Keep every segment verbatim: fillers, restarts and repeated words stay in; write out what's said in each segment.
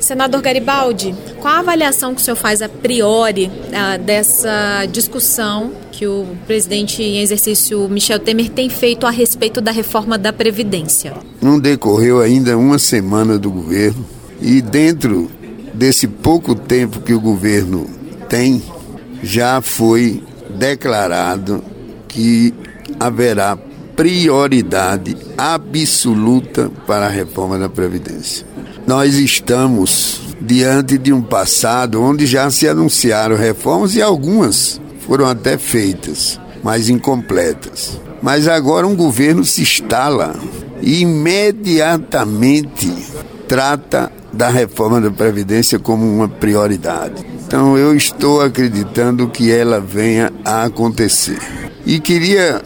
Senador Garibaldi, qual a avaliação que o senhor faz a priori uh, dessa discussão que o presidente em exercício Michel Temer tem feito a respeito da reforma da Previdência? Não decorreu ainda uma semana do governo e dentro desse pouco tempo que o governo tem, já foi declarado que haverá prioridade absoluta para a reforma da Previdência. Nós estamos diante de um passado onde já se anunciaram reformas e algumas foram até feitas, mas incompletas. Mas agora um governo se instala e imediatamente trata da reforma da Previdência como uma prioridade. Então eu estou acreditando que ela venha a acontecer. E queria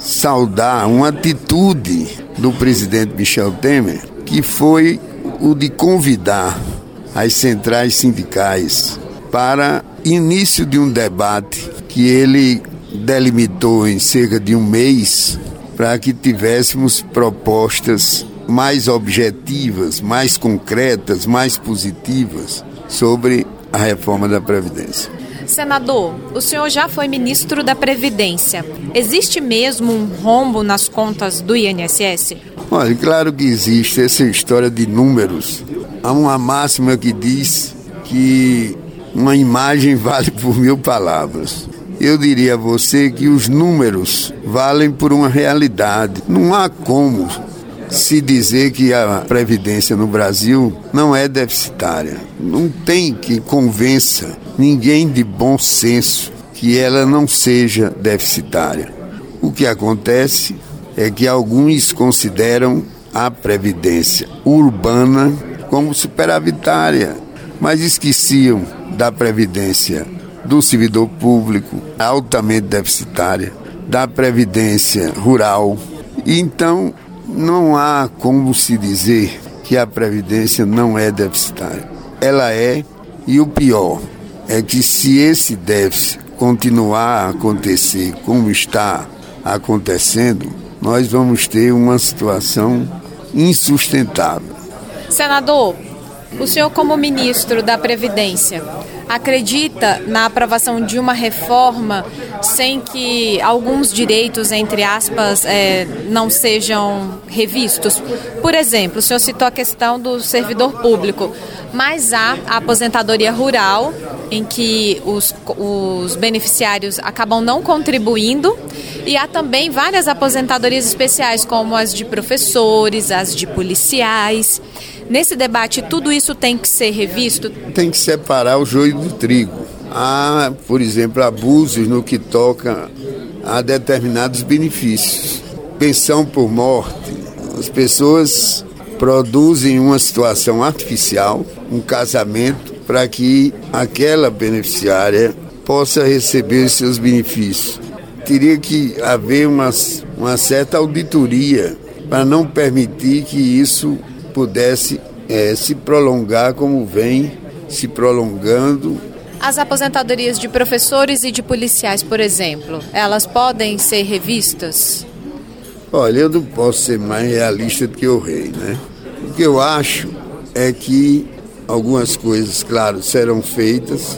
saudar uma atitude do presidente Michel Temer, que foi o de convidar as centrais sindicais para início de um debate que ele delimitou em cerca de um mês para que tivéssemos propostas mais objetivas, mais concretas, mais positivas sobre a reforma da Previdência. Senador, o senhor já foi ministro da Previdência. Existe mesmo um rombo nas contas do I N S S? Olha, claro que existe essa história de números. Há uma máxima que diz que uma imagem vale por mil palavras. Eu diria a você que os números valem por uma realidade. Não há como se dizer que a Previdência no Brasil não é deficitária. Não tem que convença ninguém de bom senso que ela não seja deficitária. O que acontece é que alguns consideram a Previdência urbana como superavitária, mas esqueciam da Previdência do servidor público, altamente deficitária, da Previdência rural. Então, não há como se dizer que a Previdência não é deficitária. Ela é, e o pior é que se esse déficit continuar a acontecer como está acontecendo, nós vamos ter uma situação insustentável. Senador, o senhor como ministro da Previdência, acredita na aprovação de uma reforma sem que alguns direitos, entre aspas, é, não sejam revistos? Por exemplo, o senhor citou a questão do servidor público, mas há a aposentadoria rural, em que os, os beneficiários acabam não contribuindo, e há também várias aposentadorias especiais, como as de professores, as de policiais. Nesse debate, tudo isso tem que ser revisto? Tem que separar o joio do trigo. Há, por exemplo, abusos no que toca a determinados benefícios. Pensão por morte. As pessoas produzem uma situação artificial, um casamento, para que aquela beneficiária possa receber seus benefícios. Teria que haver uma, uma certa auditoria para não permitir que isso pudesse é, se prolongar como vem se prolongando. As aposentadorias de professores e de policiais, por exemplo, elas podem ser revistas? Olha, eu não posso ser mais realista do que o rei, né? O que eu acho é que algumas coisas, claro, serão feitas,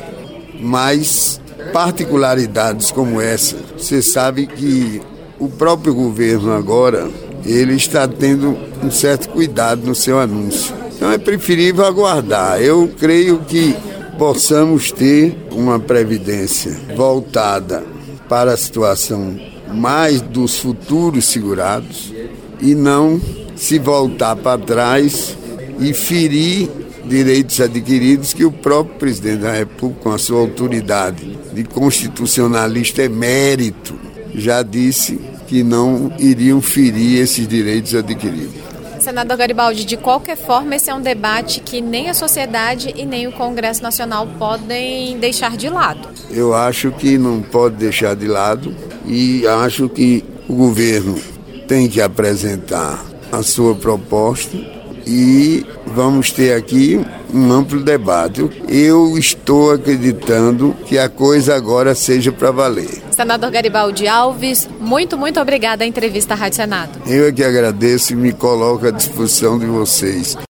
mas particularidades como essa, você sabe que o próprio governo agora, ele está tendo um certo cuidado no seu anúncio. Então é preferível aguardar. Eu creio que possamos ter uma previdência voltada para a situação mais dos futuros segurados e não se voltar para trás e ferir direitos adquiridos que o próprio presidente da República, com a sua autoridade de constitucionalista emérito, já disse que não iriam ferir esses direitos adquiridos. Senador Garibaldi, de qualquer forma, esse é um debate que nem a sociedade e nem o Congresso Nacional podem deixar de lado. Eu acho que não pode deixar de lado e acho que o governo tem que apresentar a sua proposta e vamos ter aqui um amplo debate. Eu estou acreditando que a coisa agora seja para valer. Senador Garibaldi Alves, muito, muito obrigada à entrevista à Rádio Senado. Eu é que agradeço e me coloco à disposição de vocês.